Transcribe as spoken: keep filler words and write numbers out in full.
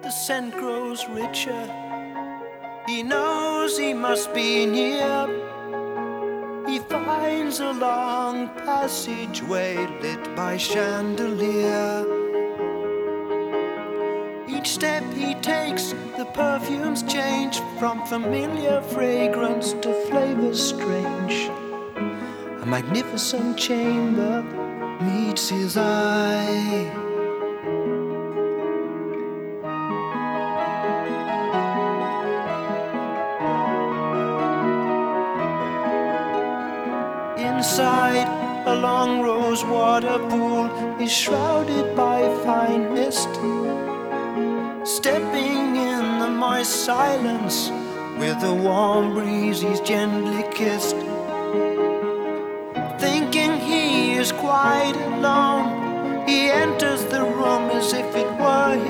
The scent grows richer. He knows he must be near. He finds a long passageway lit by chandelier. Each step he takes, the perfumes change from familiar fragrance to flavors strange. A magnificent chamber meets his eye. Inside, a long rose water pool is shrouded by fine mist. Stepping in the moist silence, with a warm breeze he's gently kissed. Thinking he is quite alone, he enters the room as if it